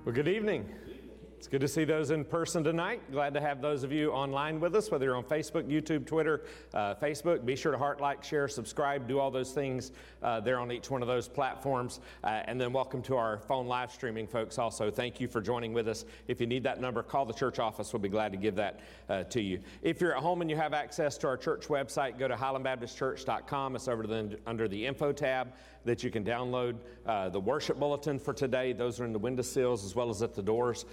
Well, good evening. It's good to see those in person tonight. Glad to have those of you online with us, whether you're on Facebook, YouTube, Twitter, Facebook. Be sure to heart, like, share, subscribe, do all those things there on each one of those platforms. And then welcome to our phone live streaming folks also. Thank you for joining with us. If you need that number, call the church office. We'll be glad to give that to you. If you're at home and you have access to our church website, go to highlandbaptistchurch.com. It's under the info tab that you can download the worship bulletin for today. Those are in the windowsills as well as at the doors.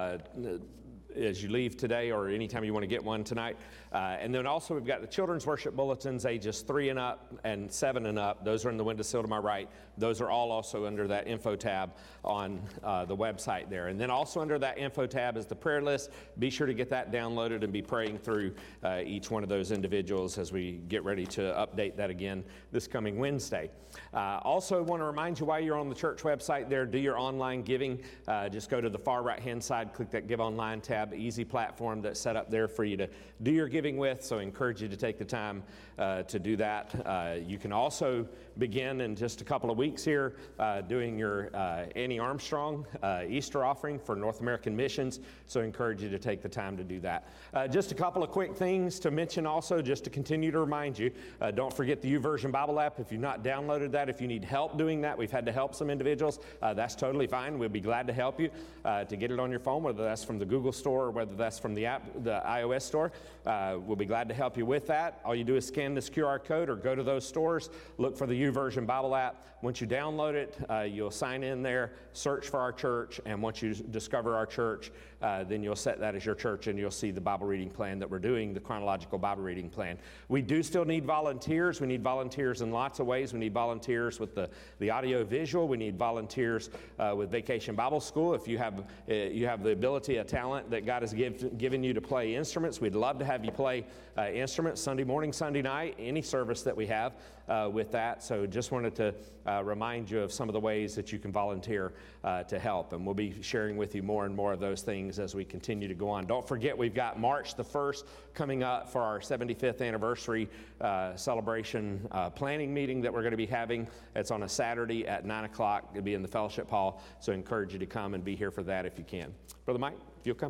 As you leave today or anytime you want to get one tonight. And then also we've got the children's worship bulletins, ages 3 and up and 7 and up. Those are in the windowsill to my right. Those are all also under that info tab on the website there. And then also under that info tab is the prayer list. Be sure to get that downloaded and be praying through each one of those individuals as we get ready to update that again this coming Wednesday. Also want to remind you while you're on the church website there, do your online giving. Just go to the far right hand side, click that Give Online tab. Easy platform that's set up there for you to do your giving with, so I encourage you to take the time to do that. You can also begin in just a couple of weeks here doing your Annie Armstrong Easter offering for North American Missions, so I encourage you to take the time to do that. Just a couple of quick things to mention also, just to continue to remind you, don't forget the YouVersion Bible app. If you've not downloaded that, if you need help doing that, we've had to help some individuals, that's totally fine. We'll be glad to help you to get it on your phone, whether that's from the Google Store or whether that's from the app, the iOS store. We'll be glad to help you with that. All you do is scan this QR code or go to those stores, look for the YouVersion Bible app. Once you download it, you'll sign in there, search for our church, and once you discover our church, then you'll set that as your church and you'll see the Bible reading plan that we're doing, the chronological Bible reading plan. We do still need volunteers. We need volunteers in lots of ways. We need volunteers with the audio visual. We need volunteers with Vacation Bible School. If you have the ability, a talent that God has given you to play instruments, we'd love to have you play instruments Sunday morning, Sunday night, any service that we have with that. So just wanted to remind you of some of the ways that you can volunteer to help. And we'll be sharing with you more and more of those things as we continue to go on. Don't forget, we've got March the 1st coming up for our 75th anniversary celebration planning meeting that we're going to be having. It's on a Saturday at 9 o'clock. It'll be in the fellowship hall. So I encourage you to come and be here for that if you can. Brother Mike, if you'll come.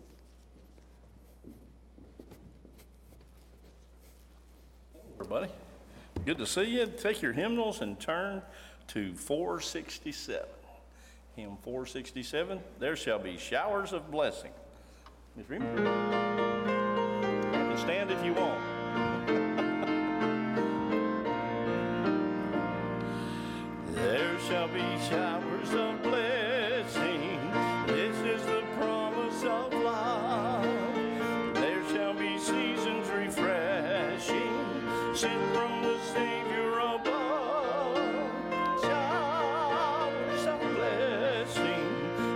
Everybody, good to see you. Take your hymnals and turn to 467. Hymn 467, There Shall Be Showers of Blessing. Just remember, you can stand if you want. There shall be showers of blessing. This is the promise of love. There shall be seasons refreshing, sent from the Savior above. Showers of blessing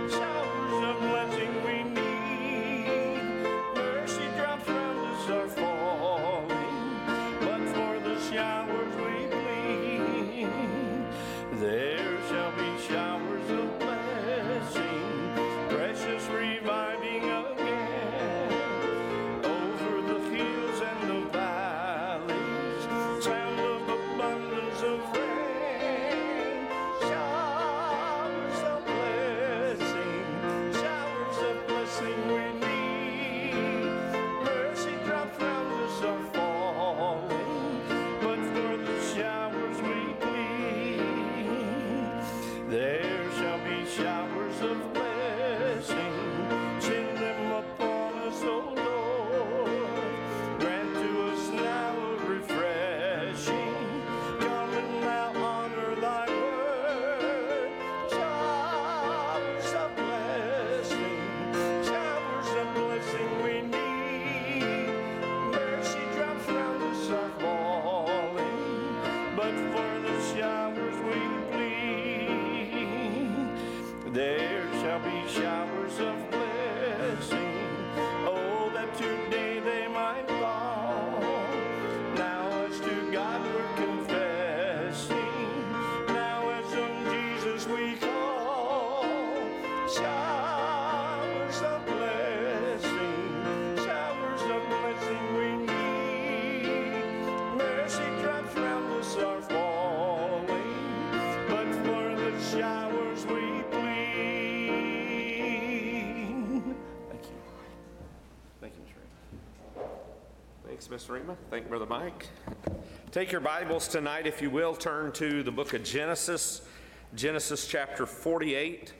we need. Mercy drops round us are falling, but for the showers we plead. There shall be showers of blessing, precious reviving again, over the hills and the valleys, sound of abundance of rain. Showers of blessing we need. Mercy drops round us are falling, but for the showers we plead. There shall be showers of blessing, send them upon us, O Lord. Grant to us now a refreshing, come and now honor thy word. Showers of blessing we need. Mercy drops round us are falling, but for the showers we plead. There shall be showers of blessing, oh, that today they might fall. Now as to God we're confessing, now as on Jesus we call. Showers of blessing we need. Mercy drops round us are falling, but for the showers we plead. Miss Rima. Thank Brother Mike. Take your Bibles tonight, if you will, turn to the book of Genesis, Genesis chapter 48.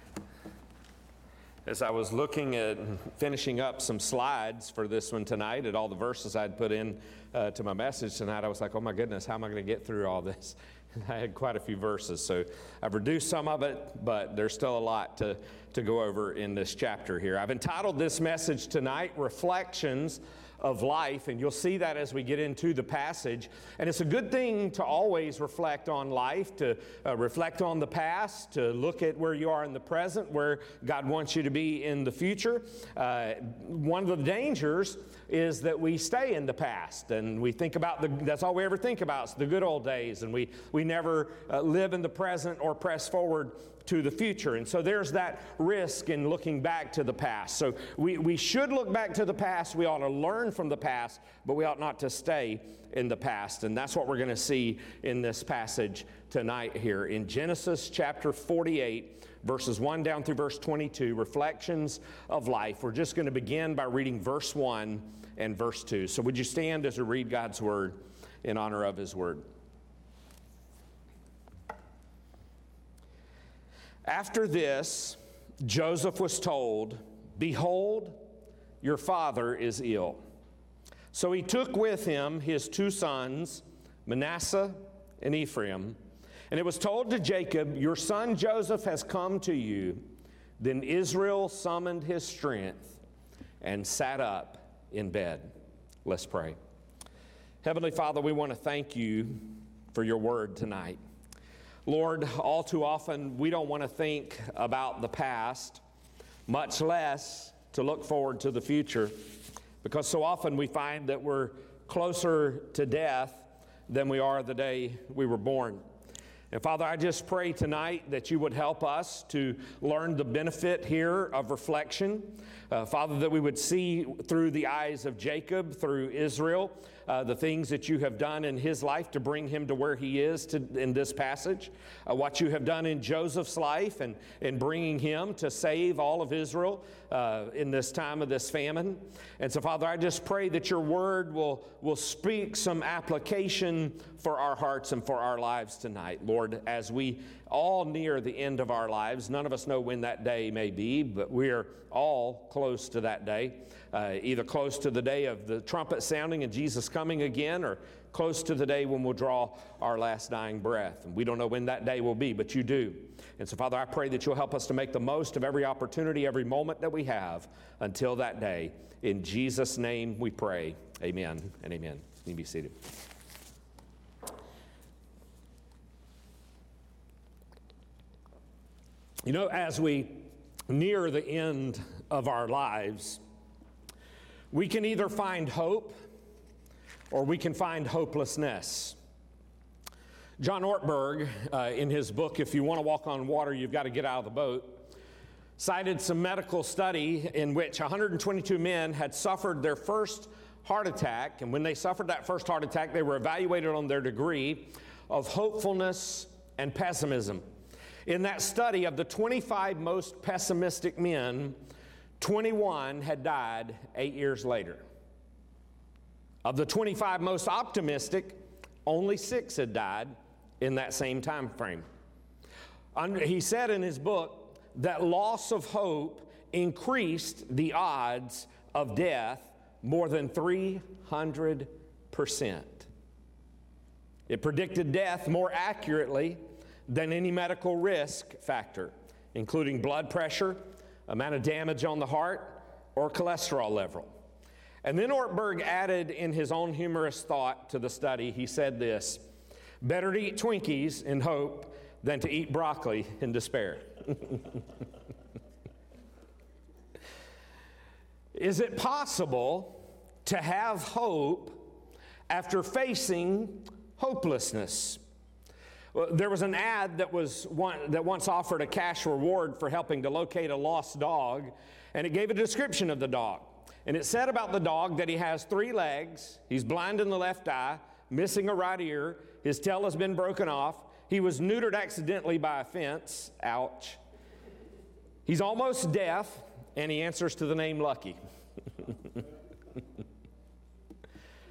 As I was looking at finishing up some slides for this one tonight, at all the verses I'd put in to my message tonight, I was like, oh my goodness, how am I going to get through all this? I had quite a few verses, so I've reduced some of it, but there's still a lot to go over in this chapter here. I've entitled this message tonight, Reflections of Life, and you'll see that as we get into the passage. And it's a good thing to always reflect on life, to reflect on the past, to look at where you are in the present, where God wants you to be in the future. One of the dangers is that we stay in the past, and we think about that's all we ever think about, is the good old days, and we never live in the present or press forward to the future. And so there's that risk in looking back to the past. So we should look back to the past. We ought to learn from the past, but we ought not to stay in the past. And that's what we're going to see in this passage tonight here in Genesis chapter 48, verses 1 down through verse 22, Reflections of Life. We're just going to begin by reading verse 1 and verse 2. So would you stand as we read God's word in honor of His word? After this, Joseph was told, "Behold, your father is ill." So he took with him his two sons, Manasseh and Ephraim, and it was told to Jacob, "Your son Joseph has come to you." Then Israel summoned his strength and sat up in bed. Let's pray. Heavenly Father, we want to thank you for your word tonight. Lord, all too often we don't want to think about the past, much less to look forward to the future, because so often we find that we're closer to death than we are the day we were born. And Father, I just pray tonight that you would help us to learn the benefit here of reflection. Father, that we would see through the eyes of Jacob, through Israel, the things that you have done in his life to bring him to where he is in this passage. What you have done in Joseph's life and in bringing him to save all of Israel in this time of this famine. And so, Father, I just pray that your word will speak some application for our hearts and for our lives tonight. Lord, as we all near the end of our lives, none of us know when that day may be, but we're all close to that day. Either close to the day of the trumpet sounding and Jesus coming again, or close to the day when we'll draw our last dying breath. And we don't know when that day will be, but you do. And so, Father, I pray that you'll help us to make the most of every opportunity, every moment that we have until that day. In Jesus' name we pray. Amen and amen. You can be seated. You know, as we near the end of our lives, we can either find hope or we can find hopelessness. John Ortberg, in his book, If You Want to Walk on Water, You've Got to Get Out of the Boat, cited some medical study in which 122 men had suffered their first heart attack. And when they suffered that first heart attack, they were evaluated on their degree of hopefulness and pessimism. In that study, of the 25 most pessimistic men, 21 had died 8 years later. Of the 25 most optimistic, only 6 had died in that same time frame. He said in his book that loss of hope increased the odds of death more than 300%. It predicted death more accurately than any medical risk factor, including blood pressure, amount of damage on the heart, or cholesterol level. And then Ortberg added in his own humorous thought to the study, he said this: "Better to eat Twinkies in hope than to eat broccoli in despair." Is it possible to have hope after facing hopelessness? Well, there was an ad that once offered a cash reward for helping to locate a lost dog, and it gave a description of the dog. And it said about the dog that he has 3 legs, he's blind in the left eye, missing a right ear, his tail has been broken off, he was neutered accidentally by a fence, ouch. He's almost deaf, and he answers to the name Lucky.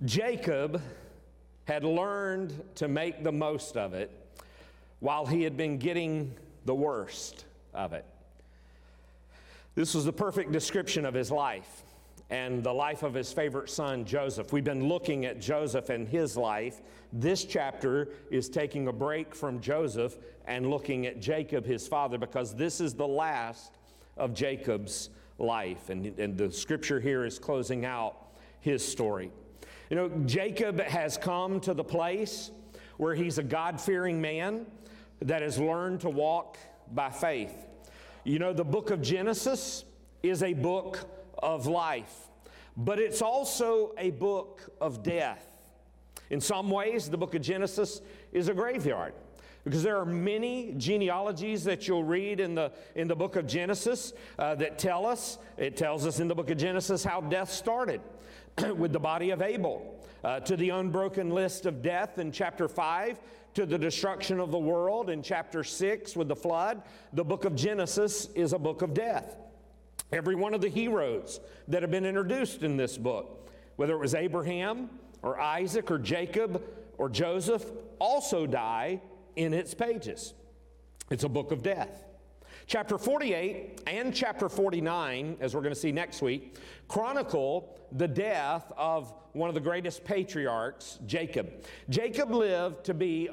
Jacob had learned to make the most of it while he had been getting the worst of it. This was the perfect description of his life and the life of his favorite son, Joseph. We've been looking at Joseph and his life. This chapter is taking a break from Joseph and looking at Jacob, his father, because this is the last of Jacob's life. And the scripture here is closing out his story. You know, Jacob has come to the place where he's a God-fearing man that has learned to walk by faith. You know, the book of Genesis is a book of life, but it's also a book of death. In some ways, the book of Genesis is a graveyard, because there are many genealogies that you'll read in the book of Genesis that tells us in the book of Genesis how death started with the body of Abel, to the unbroken list of death in chapter 5, to the destruction of the world in chapter 6 with the flood. The book of Genesis is a book of death. Every one of the heroes that have been introduced in this book, whether it was Abraham or Isaac or Jacob or Joseph, also die in its pages. It's a book of death. Chapter 48 and chapter 49, as we're going to see next week, chronicle the death of one of the greatest patriarchs, Jacob. Jacob lived to be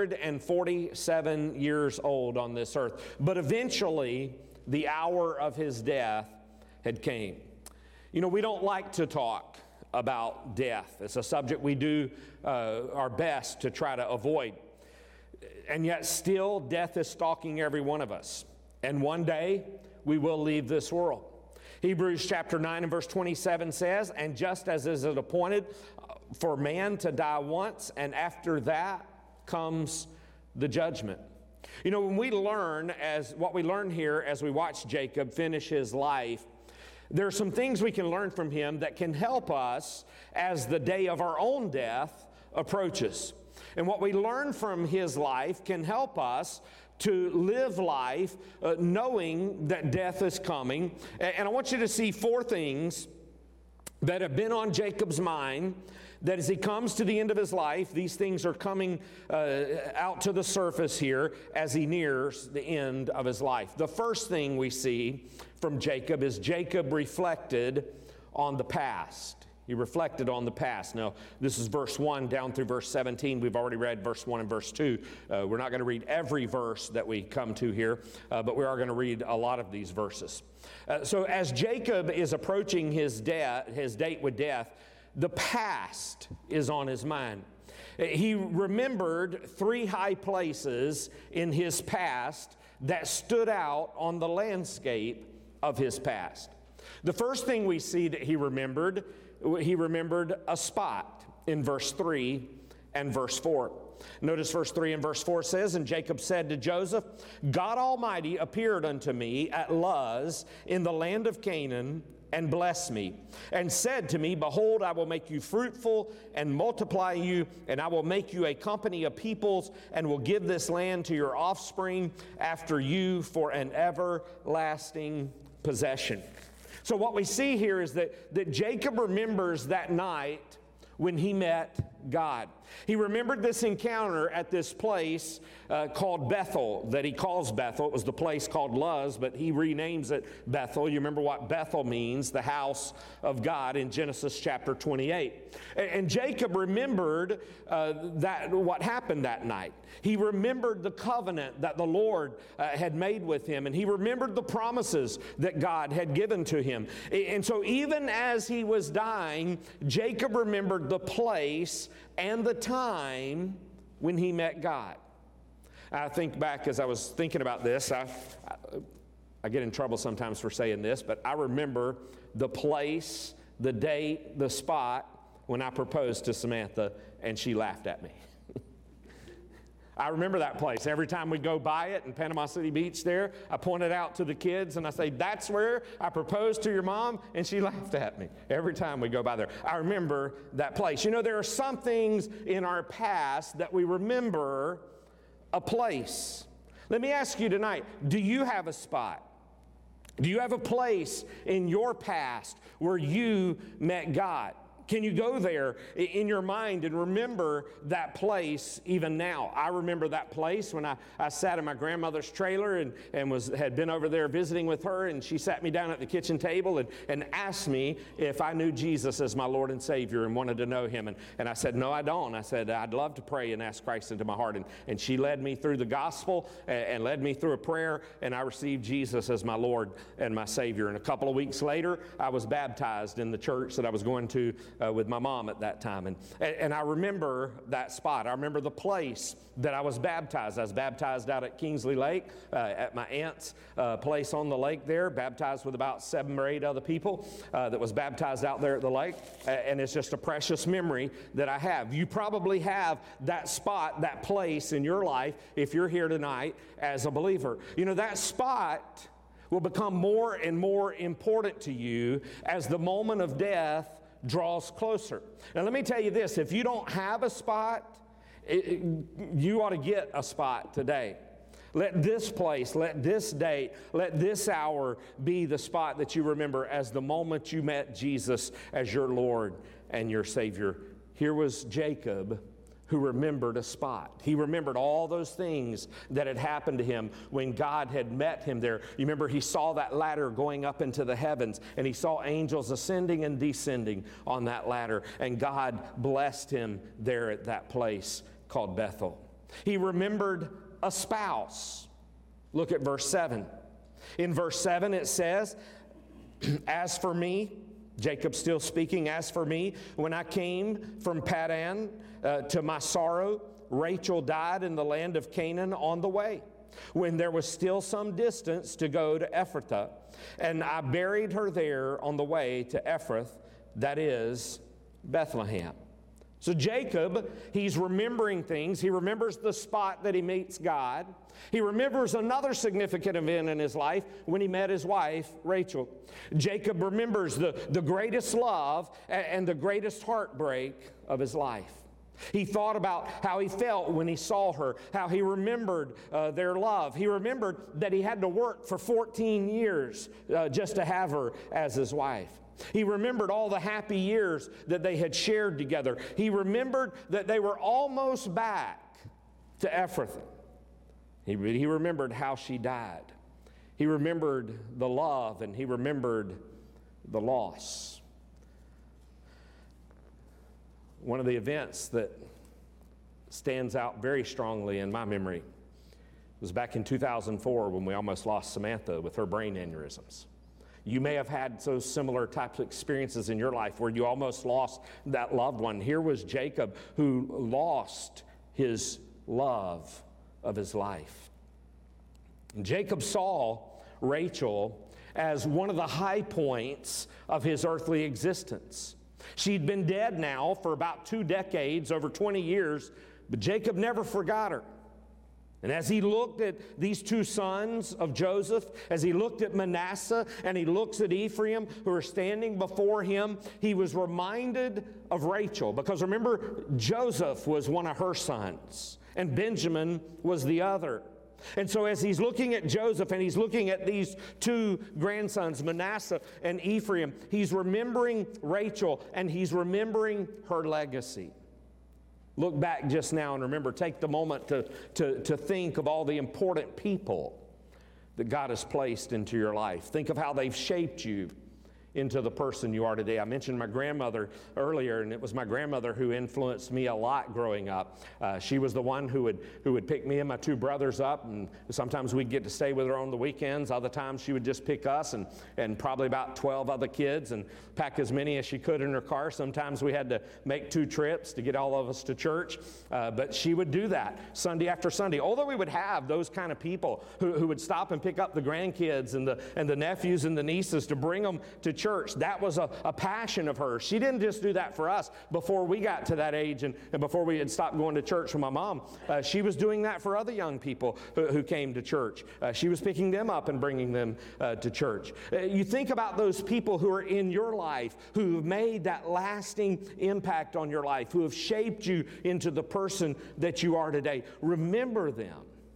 147 years old on this earth, but eventually the hour of his death had came. You know, we don't like to talk about death. It's a subject we do our best to try to avoid. And yet still, death is stalking every one of us. And one day, we will leave this world. Hebrews chapter 9 and verse 27 says, "And just as is it appointed for man to die once, and after that comes the judgment." You know, when we learn, as what we learn here as we watch Jacob finish his life, there are some things we can learn from him that can help us as the day of our own death approaches. And what we learn from his life can help us to live life knowing that death is coming. And I want you to see 4 things that have been on Jacob's mind, that as he comes to the end of his life, these things are coming out to the surface here as he nears the end of his life. The first thing we see from Jacob is Jacob reflected on the past. He reflected on the past. Now, this is verse 1 down through verse 17. We've already read verse 1 and verse 2. We're not going to read every verse that we come to here, but we are going to read a lot of these verses. So as Jacob is approaching his date with death, the past is on his mind. He remembered 3 high places in his past that stood out on the landscape of his past. The first thing we see that he remembered a spot in verse 3 and verse 4. Notice verse 3 and verse 4 says, "And Jacob said to Joseph, God Almighty appeared unto me at Luz in the land of Canaan, and blessed me, and said to me, Behold, I will make you fruitful and multiply you, and I will make you a company of peoples, and will give this land to your offspring after you for an everlasting possession." So what we see here is that Jacob remembers that night when he met God. He remembered this encounter at this place called Bethel, that he calls Bethel. It was the place called Luz, but he renames it Bethel. You remember what Bethel means, the house of God, in Genesis chapter 28. And Jacob remembered what happened that night. He remembered the covenant that the Lord had made with him, and he remembered the promises that God had given to him. And so even as he was dying, Jacob remembered the place and the time when he met God. I think back as I was thinking about this, I get in trouble sometimes for saying this, but I remember the place, the date, the spot when I proposed to Samantha and she laughed at me. I remember that place. Every time we go by it in Panama City Beach there, I point it out to the kids and I say, that's where I proposed to your mom, and she laughed at me every time we go by there. I remember that place. You know, there are some things in our past that we remember a place. Let me ask you tonight, do you have a spot? Do you have a place in your past where you met God? Can you go there in your mind and remember that place even now? I remember that place when I sat in my grandmother's trailer and had been over there visiting with her, and she sat me down at the kitchen table and asked me if I knew Jesus as my Lord and Savior and wanted to know Him. And I said, no, I don't. I said, I'd love to pray and ask Christ into my heart. And she led me through the gospel and led me through a prayer, and I received Jesus as my Lord and my Savior. And a couple of weeks later, I was baptized in the church that I was going to with my mom at that time. And I remember that spot. I remember the place that I was baptized. I was baptized out at Kingsley Lake, at my aunt's place on the lake there, baptized with about 7 or 8 other people that was baptized out there at the lake. And it's just a precious memory that I have. You probably have that spot, that place in your life if you're here tonight as a believer. You know, that spot will become more and more important to you as the moment of death draws closer. Now let me tell you this, if you don't have a spot, you ought to get a spot today. Let this place, let this date, let this hour be the spot that you remember as the moment you met Jesus as your Lord and your Savior. Here was Jacob, who remembered a spot. He remembered all those things that had happened to him when God had met him there. You remember he saw that ladder going up into the heavens, and he saw angels ascending and descending on that ladder, and God blessed him there at that place called Bethel. He remembered a spouse. Look at verse 7. In verse 7 it says, as for me, Jacob still speaking, as for me, when I came from Paddan to my sorrow, Rachel died in the land of Canaan on the way, when there was still some distance to go to Ephrathah, and I buried her there on the way to Ephrath, that is Bethlehem. So Jacob, he's remembering things. He remembers the spot that he meets God. He remembers another significant event in his life when he met his wife, Rachel. Jacob remembers the greatest love and the greatest heartbreak of his life. He thought about how he felt when he saw her, how he remembered their love. He remembered that he had to work for 14 years just to have her as his wife. He remembered all the happy years that they had shared together. He remembered that they were almost back to Ephrathah. He remembered how she died. He remembered the love, and he remembered the loss. One of the events that stands out very strongly in my memory was back in 2004 when we almost lost Samantha with her brain aneurysms. You may have had those similar types of experiences in your life where you almost lost that loved one. Here was Jacob who lost his love of his life. And Jacob saw Rachel as one of the high points of his earthly existence. She'd been dead now for about 2 decades, over 20 years, but Jacob never forgot her. And as he looked at these 2 sons of Joseph, as he looked at Manasseh and he looks at Ephraim who are standing before him, he was reminded of Rachel. Because remember, Joseph was one of her sons and Benjamin was the other. And so as he's looking at Joseph and he's looking at these 2 grandsons, Manasseh and Ephraim, he's remembering Rachel and he's remembering her legacy. Look back just now and remember, take the moment to think of all the important people that God has placed into your life. Think of how they've shaped you into the person you are today. I mentioned my grandmother earlier, and it was my grandmother who influenced me a lot growing up. She was the one who would pick me and my 2 brothers up, and sometimes we'd get to stay with her on the weekends. Other times she would just pick us and probably about 12 other kids and pack as many as she could in her car. Sometimes we had to make 2 trips to get all of us to church, but she would do that Sunday after Sunday. Although we would have those kind of people who would stop and pick up the grandkids and the nephews and the nieces to bring them to church. That was a passion of hers. She didn't just do that for us before we got to that age and before we had stopped going to church with my mom. She was doing that for other young people who came to church. She was picking them up and bringing them to church. You think about those people who are in your life, who have made that lasting impact on your life, who have shaped you into the person that you are today. Remember them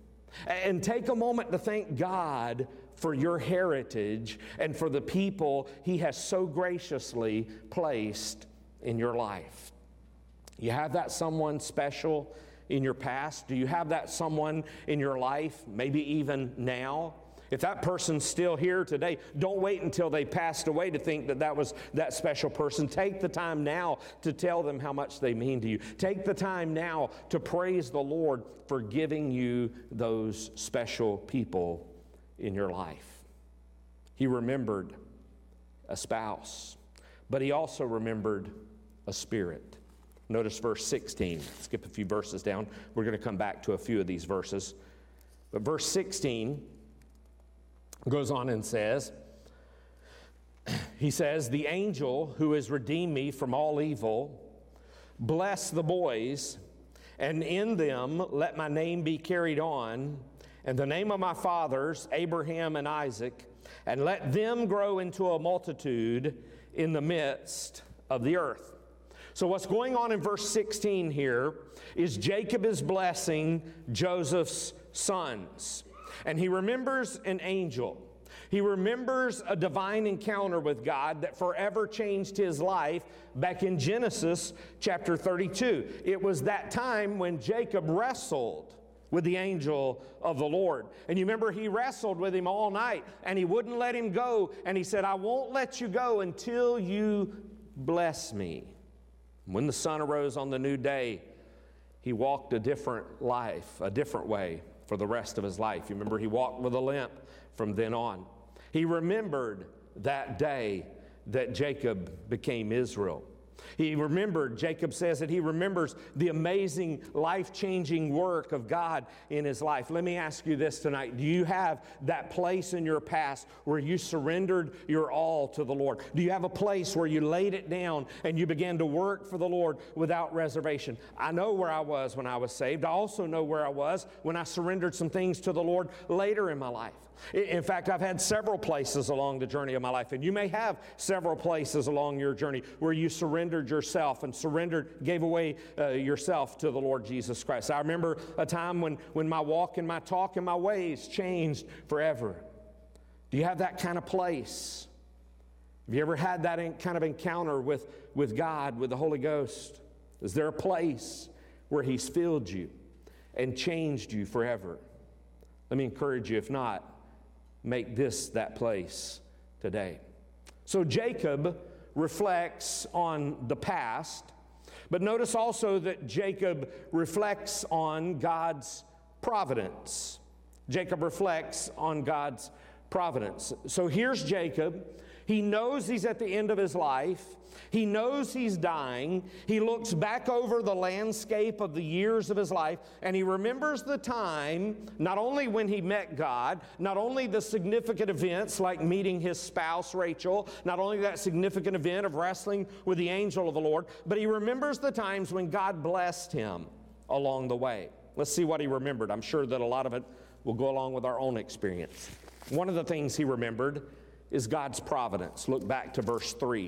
and take a moment to thank God for your heritage and for the people He has so graciously placed in your life? You have that someone special in your past? Do you have that someone in your life, maybe even now? If that person's still here today, don't wait until they passed away to think that that was that special person. Take the time now to tell them how much they mean to you. Take the time now to praise the Lord for giving you those special people in your life. He remembered a spouse, but he also remembered a spirit. Notice verse 16. Skip a few verses down. We're going to come back to a few of these verses. But verse 16 goes on and says, he says, "The angel who has redeemed me from all evil, bless the boys, and in them let my name be carried on, and the name of my fathers, Abraham and Isaac, and let them grow into a multitude in the midst of the earth." So what's going on in verse 16 here is Jacob is blessing Joseph's sons. And he remembers an angel. He remembers a divine encounter with God that forever changed his life back in Genesis chapter 32. It was that time when Jacob wrestled with the angel of the Lord. And you remember he wrestled with him all night, and he wouldn't let him go. And he said, "I won't let you go until you bless me." When the sun arose on the new day, he walked a different life, a different way for the rest of his life. You remember he walked with a limp from then on. He remembered that day that Jacob became Israel. He remembered, Jacob says that he remembers the amazing life-changing work of God in his life. Let me ask you this tonight. Do you have that place in your past where you surrendered your all to the Lord? Do you have a place where you laid it down and you began to work for the Lord without reservation? I know where I was when I was saved. I also know where I was when I surrendered some things to the Lord later in my life. In fact, I've had several places along the journey of my life, and you may have several places along your journey where you surrendered yourself and gave away yourself to the Lord Jesus Christ. I remember a time when my walk and my talk and my ways changed forever. Do you have that kind of place? Have you ever had that kind of encounter with God, with the Holy Ghost? Is there a place where He's filled you and changed you forever? Let me encourage you, if not, make this that place today. So Jacob reflects on the past, but notice also that Jacob reflects on God's providence. Jacob reflects on God's providence. So here's Jacob. He knows he's at the end of his life. He knows he's dying. He looks back over the landscape of the years of his life, and he remembers the time, not only when he met God, not only the significant events like meeting his spouse, Rachel, not only that significant event of wrestling with the angel of the Lord, but he remembers the times when God blessed him along the way. Let's see what he remembered. I'm sure that a lot of it will go along with our own experience. One of the things he remembered is God's providence. Look back to verse 3.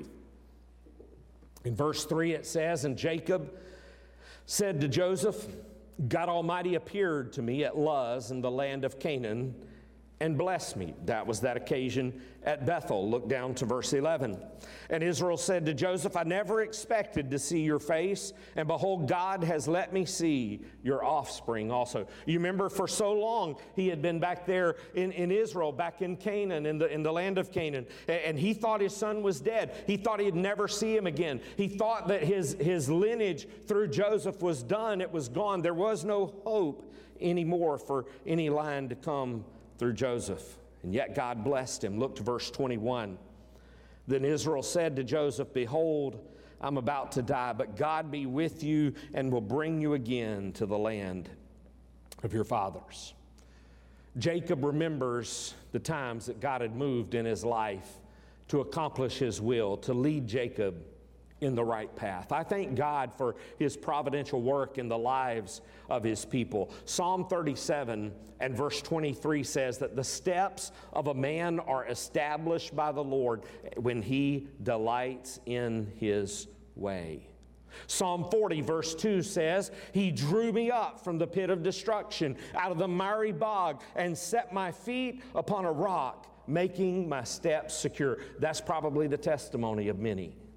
In verse 3 it says, "And Jacob said to Joseph, God Almighty appeared to me at Luz in the land of Canaan and blessed me." That was that occasion at Bethel. Look down to verse 11. "And Israel said to Joseph, I never expected to see your face, and behold, God has let me see your offspring also." You remember for so long he had been back there in Israel, back in Canaan, in the land of Canaan, and he thought his son was dead. He thought he'd never see him again. He thought that his lineage through Joseph was done. It was gone. There was no hope anymore for any line to come through Joseph. And yet God blessed him. Look to verse 21. "Then Israel said to Joseph, Behold, I'm about to die, but God be with you and will bring you again to the land of your fathers." Jacob remembers the times that God had moved in his life to accomplish his will, to lead Jacob in the right path. I thank God for His providential work in the lives of His people. Psalm 37 and verse 23 says that the steps of a man are established by the Lord when he delights in His way. Psalm 40 verse 2 says, "He drew me up from the pit of destruction, out of the miry bog, and set my feet upon a rock, making my steps secure." That's probably the testimony of many.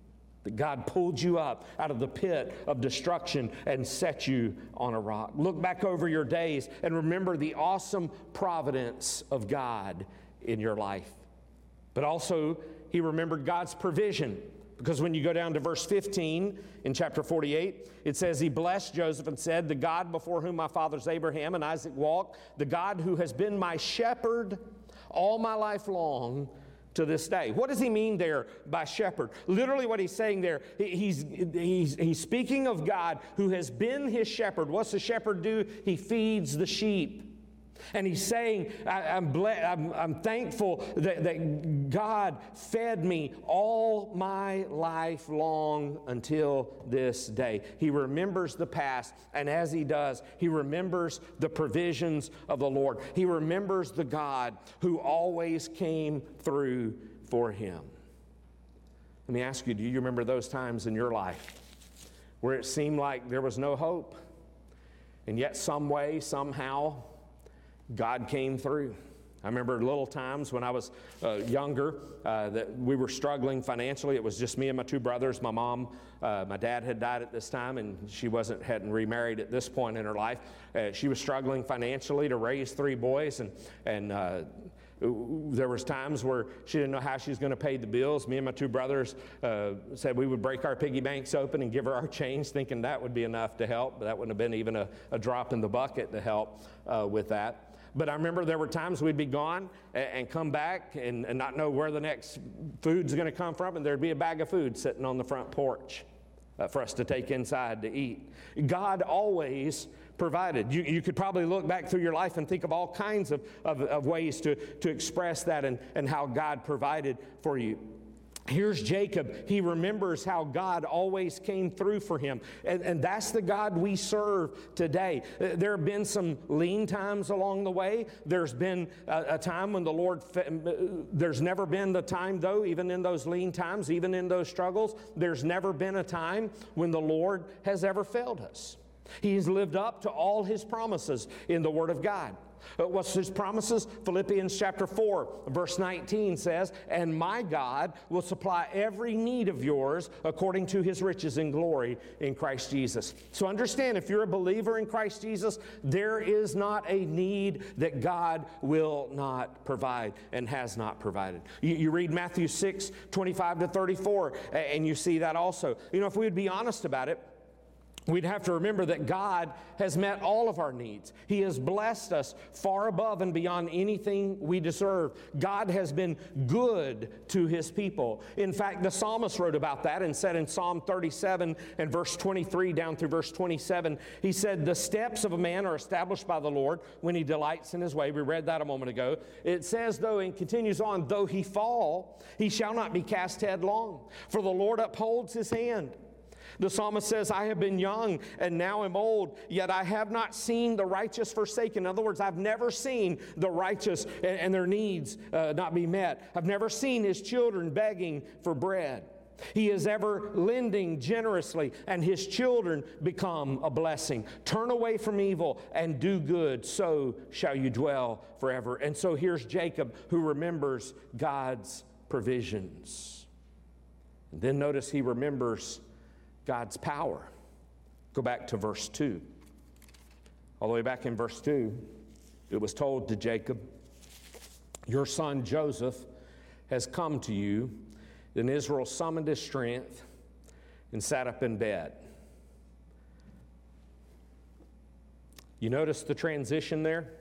But God pulled you up out of the pit of destruction and set you on a rock. Look back over your days and remember the awesome providence of God in your life. But also, he remembered God's provision. Because when you go down to verse 15 in chapter 48, it says, he blessed Joseph and said, the God before whom my fathers Abraham and Isaac walked, the God who has been my shepherd all my life long to this day. What does he mean there by shepherd? Literally what he's saying there, he's speaking of God who has been his shepherd. What's the shepherd do? He feeds the sheep. And he's saying, I'm thankful that God fed me all my life long until this day. He remembers the past, and as he does, he remembers the provisions of the Lord. He remembers the God who always came through for him. Let me ask you, do you remember those times in your life where it seemed like there was no hope, and yet some way, somehow, God came through? I remember little times when I was younger that we were struggling financially. It was just me and my two brothers. My mom, my dad had died at this time, and she hadn't remarried at this point in her life. She was struggling financially to raise 3 boys, and there was times where she didn't know how she was going to pay the bills. Me and my 2 brothers said we would break our piggy banks open and give her our change, thinking that would be enough to help, but that wouldn't have been even a drop in the bucket to help with that. But I remember there were times we'd be gone and come back and not know where the next food's going to come from, and there'd be a bag of food sitting on the front porch for us to take inside to eat. God always provided. You could probably look back through your life and think of all kinds of ways to express that and how God provided for you. Here's Jacob. He remembers how God always came through for him. And that's the God we serve today. There have been some lean times along the way. There's been a time when the Lord, there's never been the time though, even in those lean times, even in those struggles, there's never been a time when the Lord has ever failed us. He's lived up to all his promises in the Word of God. What's his promises? Philippians chapter 4, verse 19 says, and my God will supply every need of yours according to his riches in glory in Christ Jesus. So understand, if you're a believer in Christ Jesus, there is not a need that God will not provide and has not provided. You read Matthew 6, 25 to 34, and you see that also. You know, if we would be honest about it, we'd have to remember that God has met all of our needs. He has blessed us far above and beyond anything we deserve. God has been good to his people. In fact, the psalmist wrote about that and said in Psalm 37 and verse 23 down through verse 27, he said, the steps of a man are established by the Lord when he delights in his way. We read that a moment ago. It says, though, and continues on, though he fall, he shall not be cast headlong, for the Lord upholds his hand. The psalmist says, I have been young and now am old, yet I have not seen the righteous forsaken. In other words, I've never seen the righteous and their needs not be met. I've never seen his children begging for bread. He is ever lending generously, and his children become a blessing. Turn away from evil and do good, so shall you dwell forever. And so here's Jacob, who remembers God's provisions. And then notice he remembers God's power. Go back to verse 2. All the way back in verse 2, it was told to Jacob, your son Joseph has come to you. Then Israel summoned his strength and sat up in bed. You notice the transition there?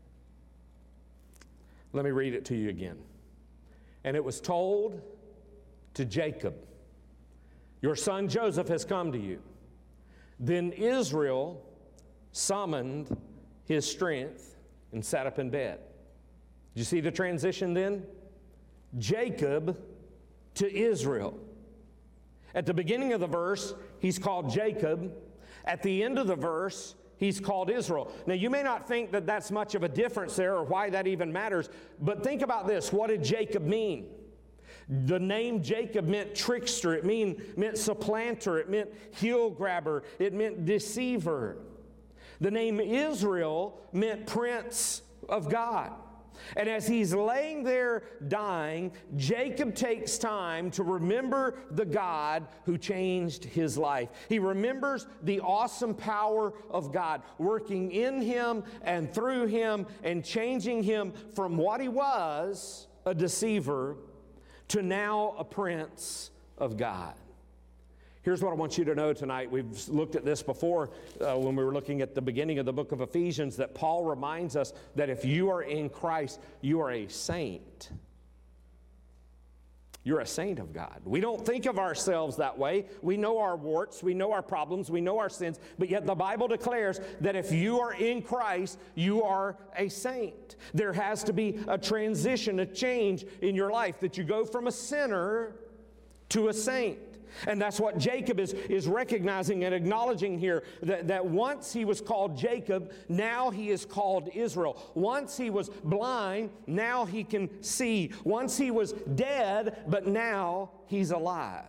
Let me read it to you again. And it was told to Jacob, your son Joseph has come to you. Then Israel summoned his strength and sat up in bed. Did you see the transition then? Jacob to Israel. At the beginning of the verse, he's called Jacob. At the end of the verse, he's called Israel. Now, you may not think that that's much of a difference there or why that even matters, but think about this. What did Jacob mean? The name Jacob meant trickster. It meant supplanter. It meant heel grabber. It meant deceiver. The name Israel meant prince of God. And as he's laying there dying, Jacob takes time to remember the God who changed his life. He remembers the awesome power of God working in him and through him and changing him from what he was, a deceiver, to now a prince of God. Here's what I want you to know tonight. We've looked at this before when we were looking at the beginning of the book of Ephesians, that Paul reminds us that if you are in Christ, you are a saint. You're a saint of God. We don't think of ourselves that way. We know our warts, we know our problems, we know our sins, but yet the Bible declares that if you are in Christ, you are a saint. There has to be a transition, a change in your life, that you go from a sinner to a saint. And that's what Jacob is recognizing and acknowledging here, that once he was called Jacob, now he is called Israel. Once he was blind, now he can see. Once he was dead, but now he's alive.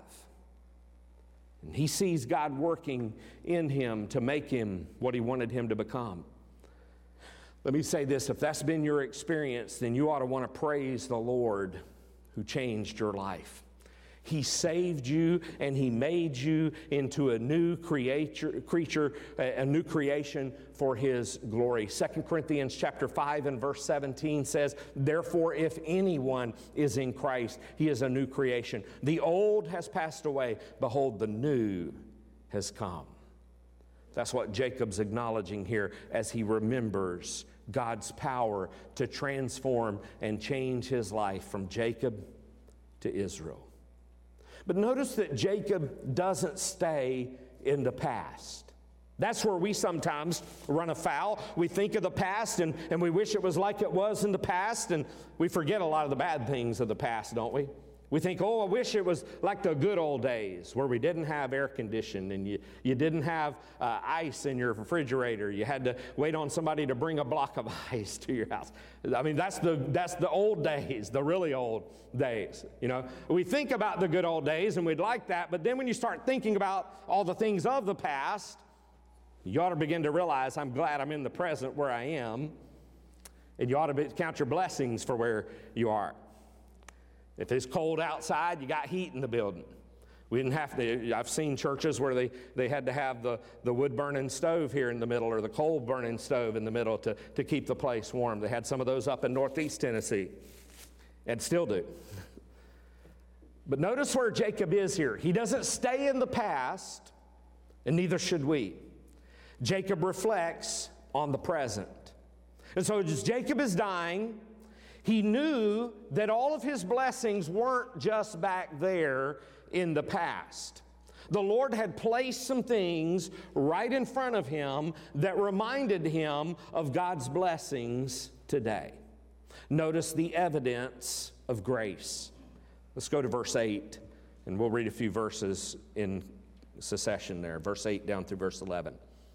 And he sees God working in him to make him what he wanted him to become. Let me say this, if that's been your experience, then you ought to want to praise the Lord who changed your life. He saved you and he made you into a new creature, a new creation for his glory. 2 Corinthians chapter 5 and verse 17 says, "Therefore, if anyone is in Christ, he is a new creation. The old has passed away. Behold, the new has come." That's what Jacob's acknowledging here as he remembers God's power to transform and change his life from Jacob to Israel. But notice that Jacob doesn't stay in the past. That's where we sometimes run afoul. We think of the past and we wish it was like it was in the past, and we forget a lot of the bad things of the past, don't we? We think, oh, I wish it was like the good old days where we didn't have air conditioning and you didn't have ice in your refrigerator. You had to wait on somebody to bring a block of ice to your house. I mean, that's the old days, the really old days. You know, we think about the good old days and we'd like that, but then when you start thinking about all the things of the past, you ought to begin to realize, I'm glad I'm in the present where I am, and you ought to count your blessings for where you are. If it's cold outside, you got heat in the building. We didn't have to. I've seen churches where they had to have the wood-burning stove here in the middle, or the coal-burning stove in the middle to keep the place warm. They had some of those up in northeast Tennessee, and still do. But notice where Jacob is here. He doesn't stay in the past, and neither should we. Jacob reflects on the present. And so as Jacob is dying, he knew that all of his blessings weren't just back there in the past. The Lord had placed some things right in front of him that reminded him of God's blessings today. Notice the evidence of grace. Let's go to verse 8, and we'll read a few verses in succession there. Verse 8 down through verse 11.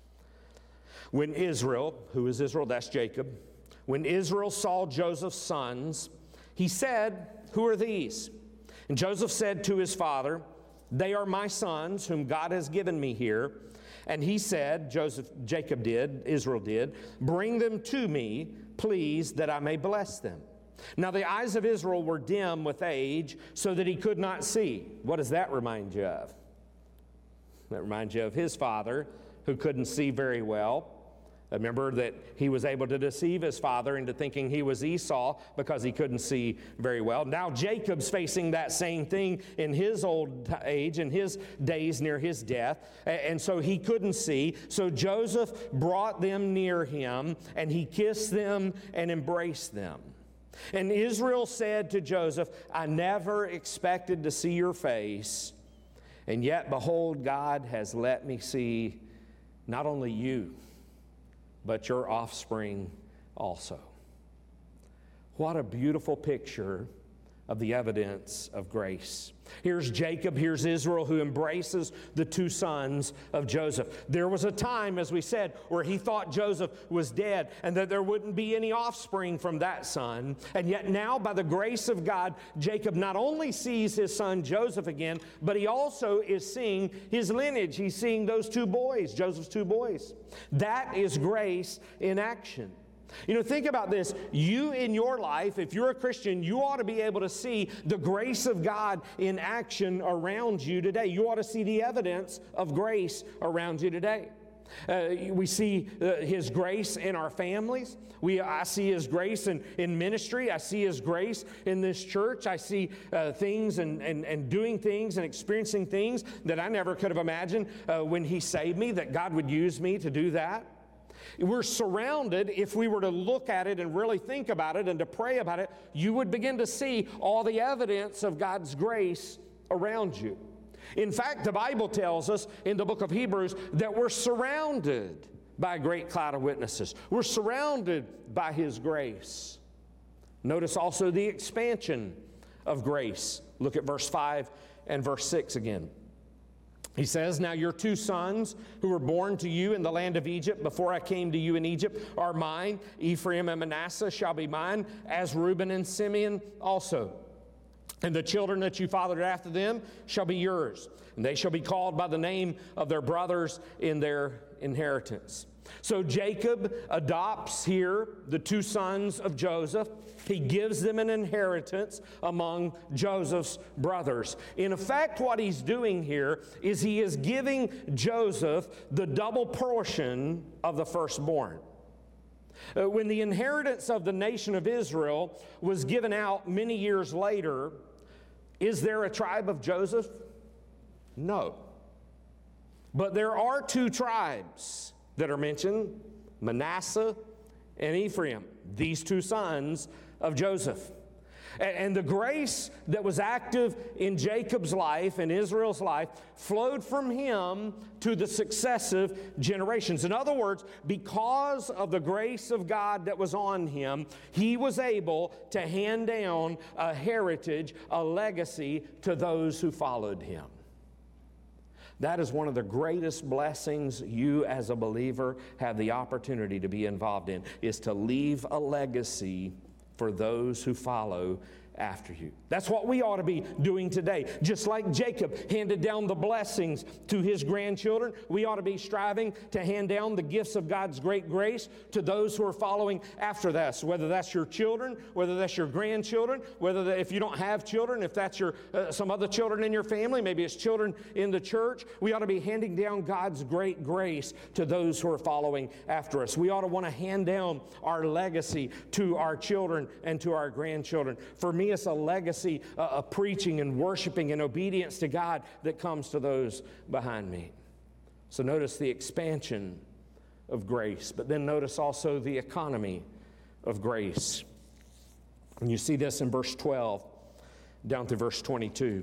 When Israel, who is Israel? That's Jacob. When Israel saw Joseph's sons, he said, "Who are these?" And Joseph said to his father, "They are my sons, whom God has given me here." And he said, Israel did, "Bring them to me, please, that I may bless them." Now the eyes of Israel were dim with age, so that he could not see. What does that remind you of? That reminds you of his father, who couldn't see very well. Remember that he was able to deceive his father into thinking he was Esau because he couldn't see very well. Now Jacob's facing that same thing in his old age, in his days near his death, and so he couldn't see. So Joseph brought them near him, and he kissed them and embraced them. And Israel said to Joseph, "I never expected to see your face, and yet behold, God has let me see not only you, but your offspring also." What a beautiful picture of the evidence of grace. Here's Jacob, here's Israel, who embraces the two sons of Joseph. There was a time, as we said, where he thought Joseph was dead and that there wouldn't be any offspring from that son. And yet now, by the grace of God, Jacob not only sees his son Joseph again, but he also is seeing his lineage. He's seeing those two boys, Joseph's two boys. That is grace in action. Think about this. You in your life, if you're a Christian, you ought to be able to see the grace of God in action around you today. You ought to see the evidence of grace around you today. We see His grace in our families. I see His grace in ministry. I see His grace in this church. I see things and doing things and experiencing things that I never could have imagined when He saved me, that God would use me to do that. We're surrounded, if we were to look at it and really think about it and to pray about it, you would begin to see all the evidence of God's grace around you. In fact, the Bible tells us in the book of Hebrews that we're surrounded by a great cloud of witnesses. We're surrounded by His grace. Notice also the expansion of grace. Look at verse 5 and verse 6 again. He says, "Now your 2 sons who were born to you in the land of Egypt before I came to you in Egypt are mine. Ephraim and Manasseh shall be mine, as Reuben and Simeon also. And the children that you fathered after them shall be yours. And they shall be called by the name of their brothers in their inheritance." So Jacob adopts here the 2 sons of Joseph. He gives them an inheritance among Joseph's brothers. In effect, what he's doing here is he is giving Joseph the double portion of the firstborn. When the inheritance of the nation of Israel was given out many years later, is there a tribe of Joseph? No. But there are 2 tribes that are mentioned, Manasseh and Ephraim, these 2 sons of Joseph. And the grace that was active in Jacob's life and Israel's life flowed from him to the successive generations. In other words, because of the grace of God that was on him, he was able to hand down a heritage, a legacy to those who followed him. That is one of the greatest blessings you as a believer have the opportunity to be involved in, is to leave a legacy for those who follow after you. That's what we ought to be doing today. Just like Jacob handed down the blessings to his grandchildren, we ought to be striving to hand down the gifts of God's great grace to those who are following after us, whether that's your children, whether that's your grandchildren, if you don't have children, if that's your some other children in your family, maybe it's children in the church. We ought to be handing down God's great grace to those who are following after us. We ought to want to hand down our legacy to our children and to our grandchildren. For me, it's a legacy of preaching and worshiping and obedience to God that comes to those behind me. So notice the expansion of grace, but then notice also the economy of grace. And you see this in verse 12 down to verse 22.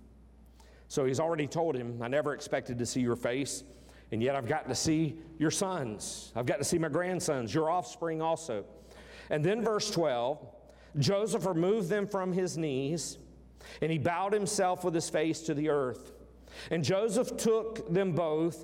So he's already told him, I never expected to see your face, and yet I've got to see your sons. I've got to see my grandsons, your offspring also. And then verse 12, Joseph removed them from his knees, and he bowed himself with his face to the earth. And Joseph took them both,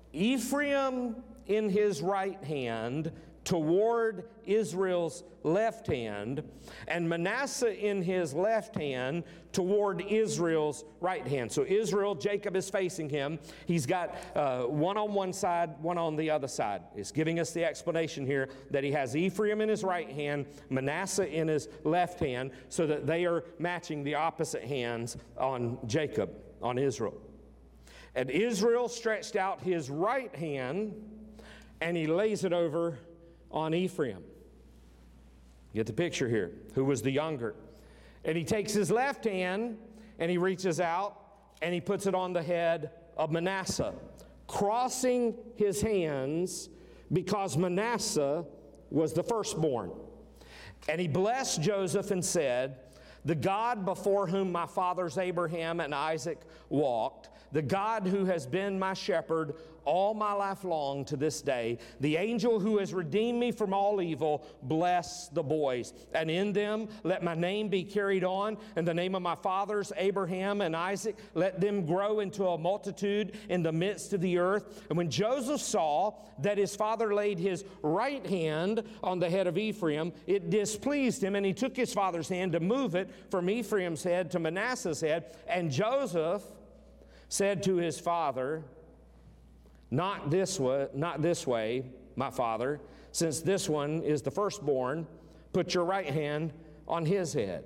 Ephraim in his right hand toward Israel's left hand, and Manasseh in his left hand toward Israel's right hand. So Israel, Jacob is facing him. He's got one on one side, one on the other side. It's giving us the explanation here that he has Ephraim in his right hand, Manasseh in his left hand, so that they are matching the opposite hands on Jacob, on Israel. And Israel stretched out his right hand, and he lays it over on Ephraim. Get the picture here. Who was the younger? And he takes his left hand and he reaches out and he puts it on the head of Manasseh, crossing his hands because Manasseh was the firstborn. And he blessed Joseph and said, "The God before whom my fathers Abraham and Isaac walked, the God who has been my shepherd all my life long to this day, the angel who has redeemed me from all evil, bless the boys. And in them let my name be carried on, and the name of my fathers Abraham and Isaac, let them grow into a multitude in the midst of the earth." And when Joseph saw that his father laid his right hand on the head of Ephraim, it displeased him, and he took his father's hand to move it from Ephraim's head to Manasseh's head. And Joseph said to his father, Not this way, my father, since this one is the firstborn, put your right hand on his head."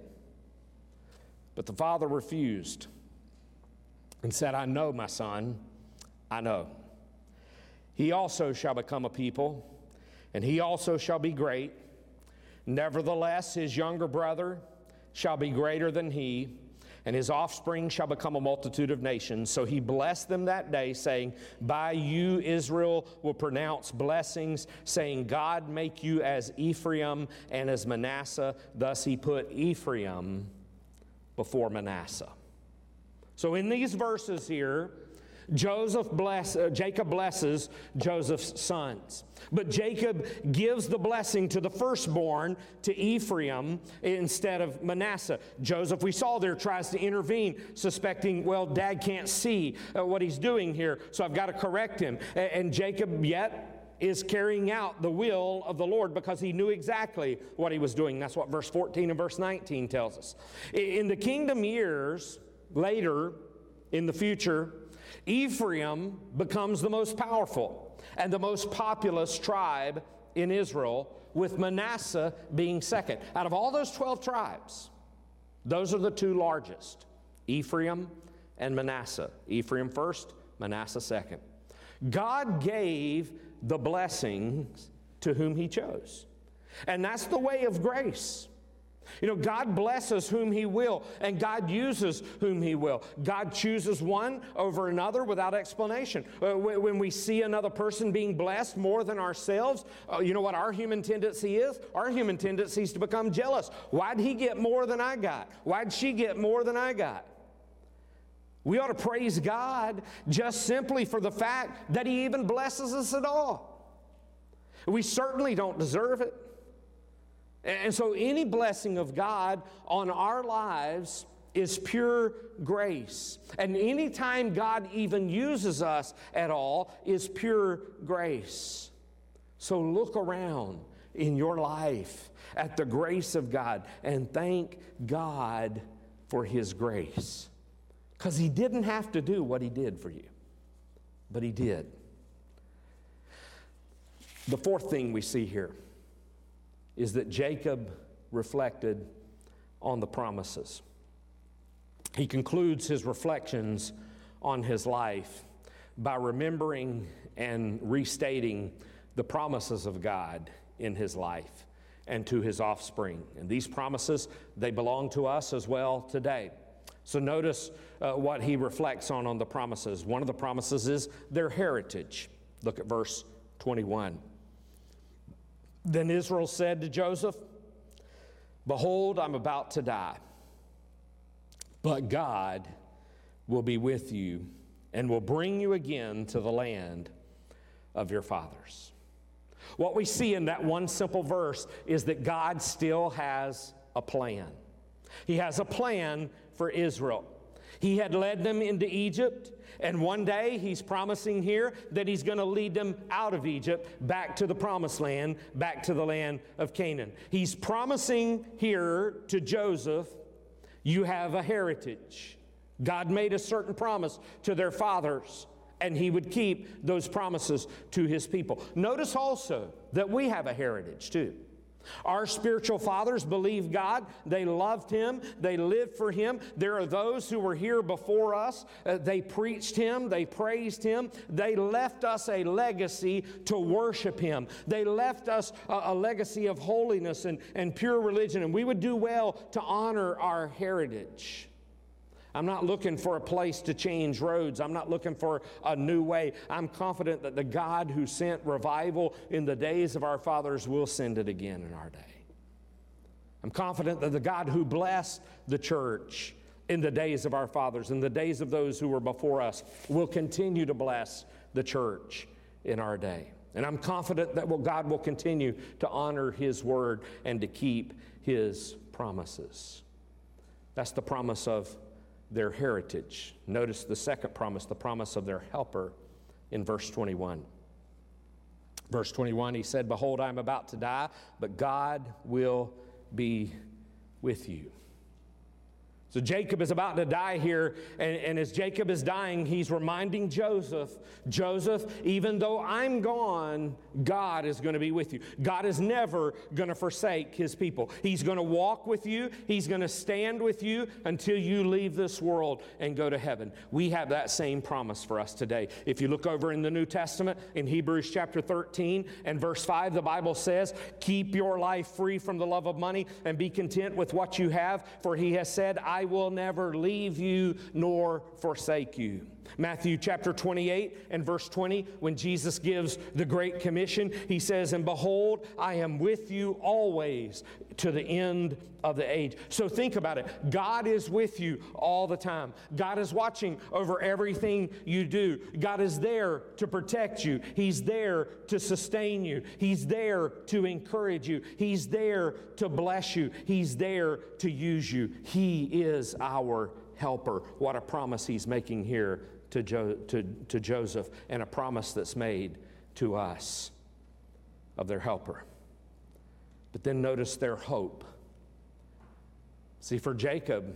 But the father refused and said, "I know, my son, I know. He also shall become a people, and he also shall be great. Nevertheless, his younger brother shall be greater than he, and his offspring shall become a multitude of nations." So he blessed them that day, saying, "By you Israel will pronounce blessings, saying, God make you as Ephraim and as Manasseh." Thus he put Ephraim before Manasseh. So in these verses here, Jacob blesses Joseph's sons. But Jacob gives the blessing to the firstborn, to Ephraim, instead of Manasseh. Joseph, we saw there, tries to intervene, suspecting, well, Dad can't see what he's doing here, so I've got to correct him. And Jacob yet is carrying out the will of the Lord because he knew exactly what he was doing. That's what verse 14 and verse 19 tells us. In the kingdom years, later in the future, Ephraim becomes the most powerful and the most populous tribe in Israel, with Manasseh being second. Out of all those 12 tribes, those are the two largest, Ephraim and Manasseh. Ephraim first, Manasseh second. God gave the blessings to whom he chose. And that's the way of grace. You know, God blesses whom he will, and God uses whom he will. God chooses one over another without explanation. When we see another person being blessed more than ourselves, you know what our human tendency is? Our human tendency is to become jealous. Why'd he get more than I got? Why'd she get more than I got? We ought to praise God just simply for the fact that he even blesses us at all. We certainly don't deserve it. And so any blessing of God on our lives is pure grace. And any time God even uses us at all is pure grace. So look around in your life at the grace of God and thank God for his grace. Because he didn't have to do what he did for you, but he did. The fourth thing we see here is that Jacob reflected on the promises. He concludes his reflections on his life by remembering and restating the promises of God in his life and to his offspring. And these promises, they belong to us as well today. So notice what he reflects on the promises. One of the promises is their heritage. Look at verse 21. Then Israel said to Joseph, "Behold, I'm about to die, but God will be with you and will bring you again to the land of your fathers." What we see in that one simple verse is that God still has a plan. He has a plan for Israel. He had led them into Egypt, and one day he's promising here that he's going to lead them out of Egypt back to the promised land, back to the land of Canaan. He's promising here to Joseph, you have a heritage. God made a certain promise to their fathers, and he would keep those promises to his people. Notice also that we have a heritage too. Our spiritual fathers believed God. They loved him. They lived for him. There are those who were here before us. They preached him. They praised him. They left us a legacy to worship him. They left us a legacy of holiness and pure religion. And we would do well to honor our heritage. I'm not looking for a place to change roads. I'm not looking for a new way. I'm confident that the God who sent revival in the days of our fathers will send it again in our day. I'm confident that the God who blessed the church in the days of our fathers, in the days of those who were before us, will continue to bless the church in our day. And I'm confident that God will continue to honor his word and to keep his promises. That's the promise of their heritage. Notice the second promise, the promise of their helper in verse 21. Verse 21, he said, "Behold, I am about to die, but God will be with you." So Jacob is about to die here, and as Jacob is dying, he's reminding Joseph, even though I'm gone, God is going to be with you. God is never going to forsake his people. He's going to walk with you. He's going to stand with you until you leave this world and go to heaven. We have that same promise for us today. If you look over in the New Testament, in Hebrews chapter 13 and verse 5, the Bible says, keep your life free from the love of money and be content with what you have, for he has said, I will never leave you nor forsake you. Matthew chapter 28 and verse 20, when Jesus gives the Great Commission, he says, and behold, I am with you always to the end of the age. So think about it. God is with you all the time. God is watching over everything you do. God is there to protect you. He's there to sustain you. He's there to encourage you. He's there to bless you. He's there to use you. He is our helper. What a promise he's making here to Joseph, and a promise that's made to us of their helper. But then notice their hope. See, for Jacob,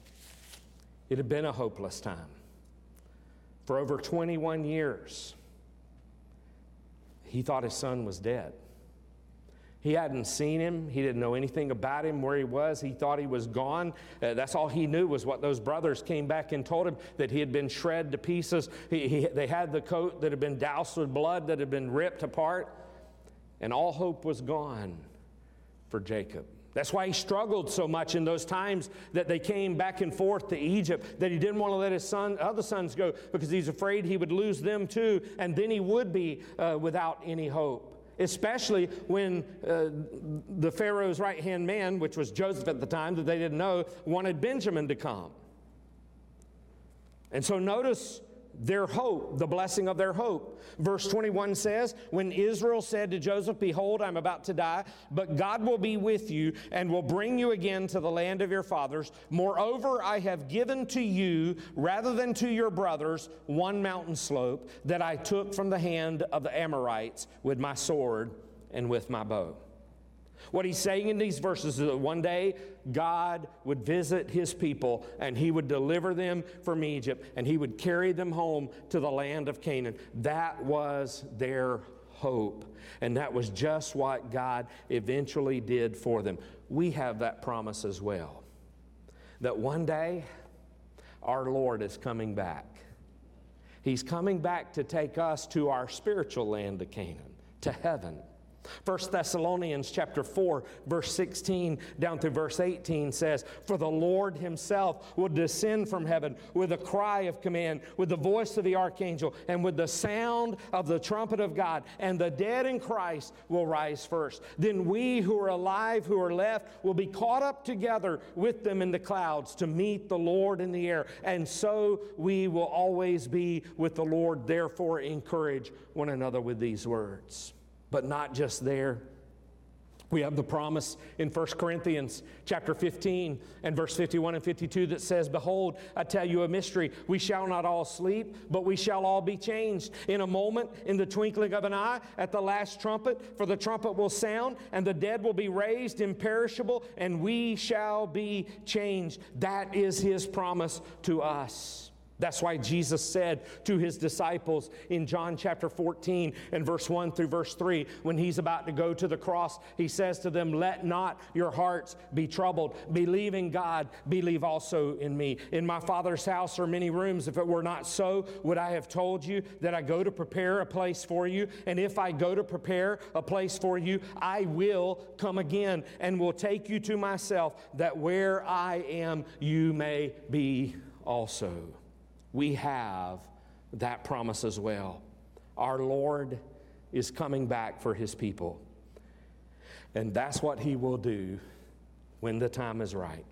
it had been a hopeless time. For over 21 years, he thought his son was dead. He hadn't seen him. He didn't know anything about him, where he was. He thought he was gone. That's all he knew was what those brothers came back and told him, that he had been shred to pieces. They had the coat that had been doused with blood, that had been ripped apart, and all hope was gone for Jacob. That's why he struggled so much in those times that they came back and forth to Egypt, that he didn't want to let his other sons go, because he's afraid he would lose them too, and then he would be without any hope. Especially when the Pharaoh's right-hand man, which was Joseph at the time, that they didn't know, wanted Benjamin to come. And so notice their hope, the blessing of their hope. Verse 21 says, when Israel said to Joseph, behold, I'm about to die, but God will be with you and will bring you again to the land of your fathers. Moreover, I have given to you, rather than to your brothers, one mountain slope that I took from the hand of the Amorites with my sword and with my bow. What he's saying in these verses is that one day God would visit his people and he would deliver them from Egypt and he would carry them home to the land of Canaan. That was their hope. And that was just what God eventually did for them. We have that promise as well, that one day our Lord is coming back. He's coming back to take us to our spiritual land of Canaan, to heaven. 1 Thessalonians chapter 4, verse 16 down through verse 18 says, for the Lord himself will descend from heaven with a cry of command, with the voice of the archangel, and with the sound of the trumpet of God, and the dead in Christ will rise first. Then we who are alive, who are left, will be caught up together with them in the clouds to meet the Lord in the air, and so we will always be with the Lord. Therefore, encourage one another with these words. But not just there. We have the promise in 1 Corinthians chapter 15 and verse 51 and 52 that says, behold, I tell you a mystery. We shall not all sleep, but we shall all be changed. In a moment, in the twinkling of an eye, at the last trumpet, for the trumpet will sound, and the dead will be raised imperishable, and we shall be changed. That is his promise to us. That's why Jesus said to his disciples in John chapter 14 and verse 1 through verse 3, when he's about to go to the cross, he says to them, let not your hearts be troubled. Believe in God, believe also in me. In my Father's house are many rooms. If it were not so, would I have told you that I go to prepare a place for you? And if I go to prepare a place for you, I will come again and will take you to myself, that where I am, you may be also. We have that promise as well. Our Lord is coming back for his people. And that's what he will do when the time is right.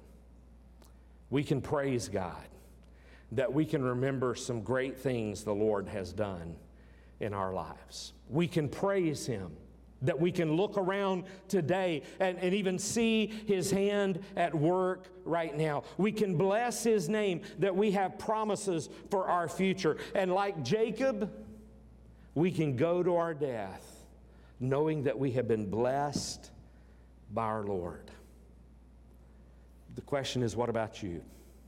We can praise God that we can remember some great things the Lord has done in our lives. We can praise him that we can look around today and even see his hand at work right now. We can bless his name that we have promises for our future. And like Jacob, we can go to our death knowing that we have been blessed by our Lord. The question is, what about you?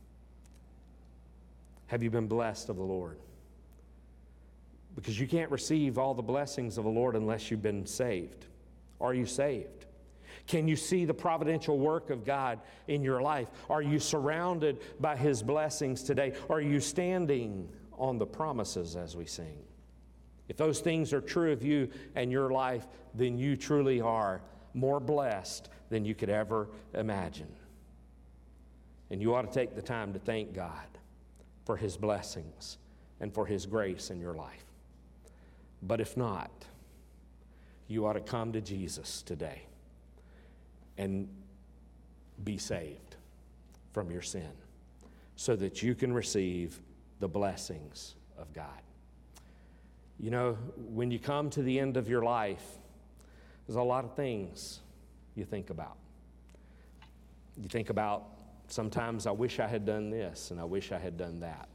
Have you been blessed of the Lord? Because you can't receive all the blessings of the Lord unless you've been saved. Are you saved? Can you see the providential work of God in your life? Are you surrounded by His blessings today? Are you standing on the promises as we sing? If those things are true of you and your life, then you truly are more blessed than you could ever imagine. And you ought to take the time to thank God for His blessings and for His grace in your life. But if not, you ought to come to Jesus today and be saved from your sin so that you can receive the blessings of God. You know, when you come to the end of your life, there's a lot of things you think about. You think about, sometimes I wish I had done this and I wish I had done that.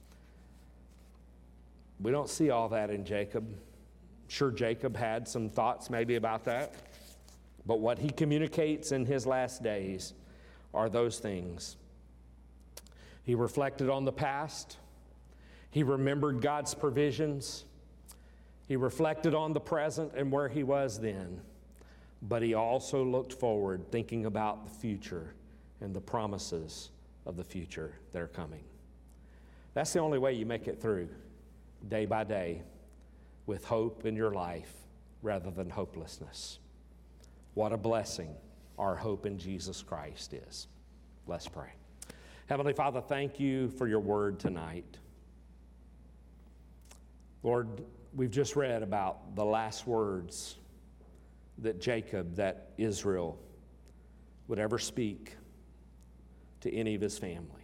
We don't see all that in Jacob. Sure, Jacob had some thoughts maybe about that. But what he communicates in his last days are those things. He reflected on the past. He remembered God's provisions. He reflected on the present and where he was then. But he also looked forward, thinking about the future and the promises of the future that are coming. That's the only way you make it through, day by day, with hope in your life rather than hopelessness. What a blessing our hope in Jesus Christ is. Let's pray. Heavenly Father, thank you for your word tonight. Lord, we've just read about the last words that Jacob, that Israel would ever speak to any of his family.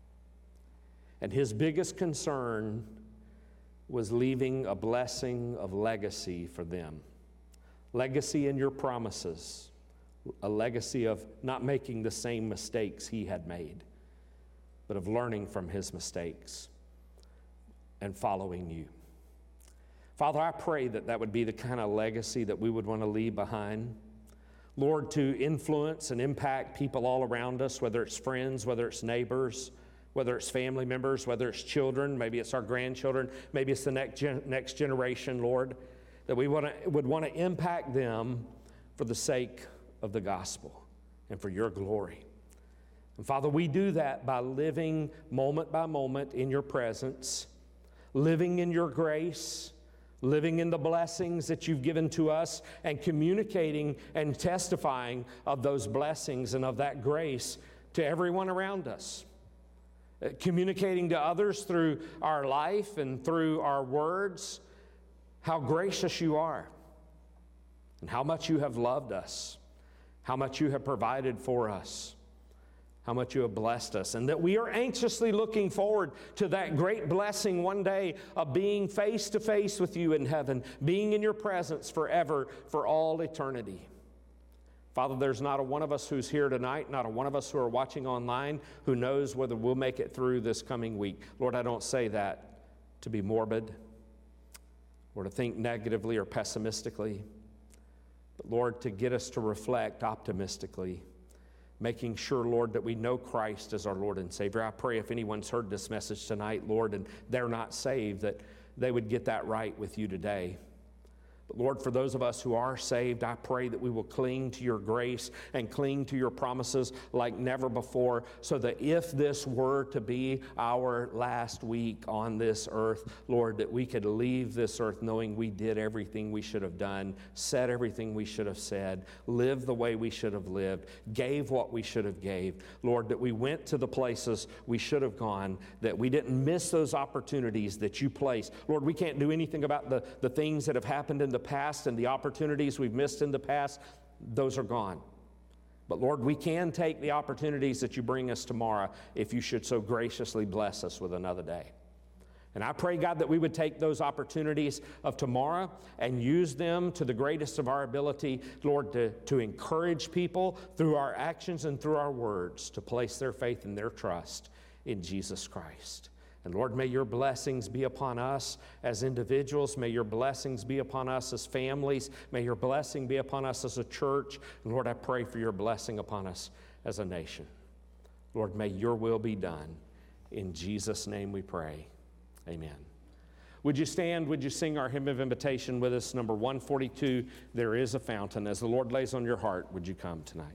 And his biggest concern was leaving a blessing of legacy for them. Legacy in your promises, a legacy of not making the same mistakes he had made, but of learning from his mistakes and following you. Father, I pray that that would be the kind of legacy that we would want to leave behind. Lord, to influence and impact people all around us, whether it's friends, whether it's neighbors, whether it's family members, whether it's children, maybe it's our grandchildren, maybe it's the next generation, Lord, that we would want to impact them for the sake of the gospel and for your glory. And Father, we do that by living moment by moment in your presence, living in your grace, living in the blessings that you've given to us, and communicating and testifying of those blessings and of that grace to everyone around us. Communicating to others through our life and through our words how gracious you are and how much you have loved us, how much you have provided for us, how much you have blessed us, and that we are anxiously looking forward to that great blessing one day of being face to face with you in heaven, being in your presence forever, for all eternity. Father, there's not a one of us who's here tonight, not a one of us who are watching online who knows whether we'll make it through this coming week. Lord, I don't say that to be morbid or to think negatively or pessimistically, but Lord, to get us to reflect optimistically, making sure, Lord, that we know Christ as our Lord and Savior. I pray if anyone's heard this message tonight, Lord, and they're not saved, that they would get that right with you today. But Lord, for those of us who are saved, I pray that we will cling to your grace and cling to your promises like never before, so that if this were to be our last week on this earth, Lord, that we could leave this earth knowing we did everything we should have done, said everything we should have said, lived the way we should have lived, gave what we should have gave. Lord, that we went to the places we should have gone, that we didn't miss those opportunities that you placed. Lord, we can't do anything about the things that have happened in the past and the opportunities we've missed in the past. Those are gone. But Lord, we can take the opportunities that you bring us tomorrow if you should so graciously bless us with another day. And I pray, God, that we would take those opportunities of tomorrow and use them to the greatest of our ability, Lord, to encourage people through our actions and through our words to place their faith and their trust in Jesus Christ. And Lord, may your blessings be upon us as individuals. May your blessings be upon us as families. May your blessing be upon us as a church. And Lord, I pray for your blessing upon us as a nation. Lord, may your will be done. In Jesus' name we pray. Amen. Would you stand? Would you sing our hymn of invitation with us? Number 142, There is a Fountain. As the Lord lays on your heart, would you come tonight?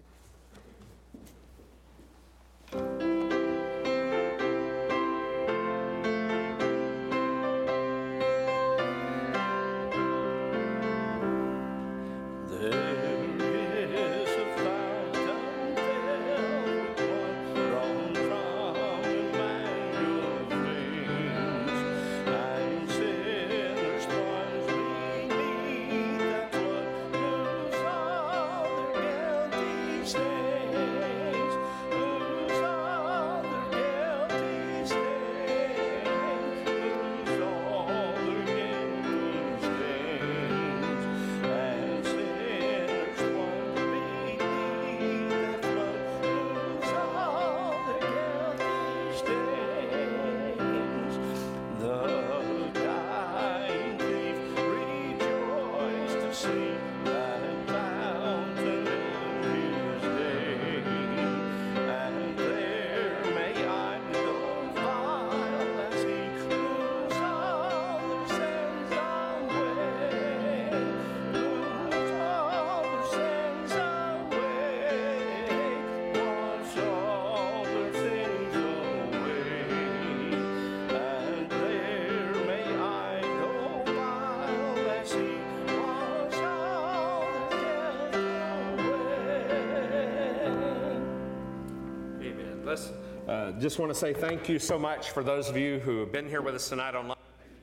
Just want to say thank you so much for those of you who have been here with us tonight online.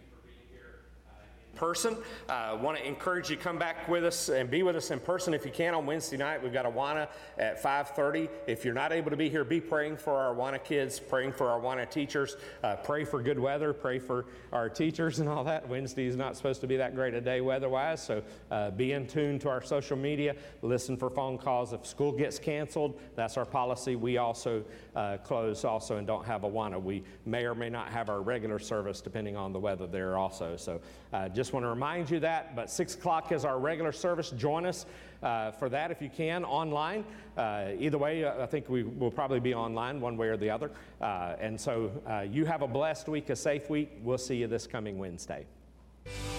Person. Want to encourage you to come back with us and be with us in person if you can on Wednesday night. We've got Awana at 5:30. If you're not able to be here, be praying for our Awana kids, praying for our Awana teachers, pray for good weather, pray for our teachers and all that. Wednesday is not supposed to be that great a day weather-wise, so be in tune to our social media, listen for phone calls. If school gets canceled, that's our policy. We also close also and don't have Awana. We may or may not have our regular service depending on the weather there also. So just want to remind you that, but 6 o'clock is our regular service. Join us for that if you can, online. Either way, I think we will probably be online one way or the other. And so you have a blessed week, a safe week. We'll see you this coming Wednesday.